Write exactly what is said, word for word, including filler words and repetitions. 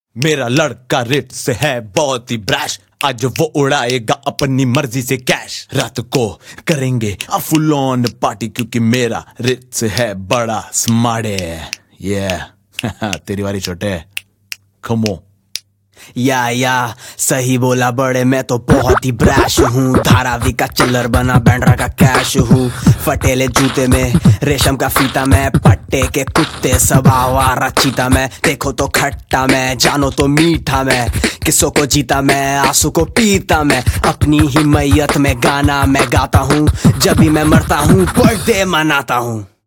मेरा लड़का रिट से है बहुत ही ब्रैश, आज वो उड़ाएगा अपनी मर्जी से कैश। रात को करेंगे फुल ऑन पार्टी क्योंकि मेरा रिट से है बड़ा स्मार्ट है। ये तेरी बारी छोटे, खमो। या या सही बोला बड़े, मैं तो बहुत ही ब्रैश हूँ। धारावी का चिल्लर बना बैंड्रा का कैश हूँ। फटेले जूते में रेशम का फीता मैं, पट्टे के कुत्ते सब आवारा चीता मैं। देखो तो खट्टा मैं, जानो तो मीठा मैं, किसों को जीता मैं आंसू को पीता मैं। अपनी ही मैयत में गाना मैं गाता हूँ, जब भी मैं मरता हूँ बर्थडे मनाता हूँ।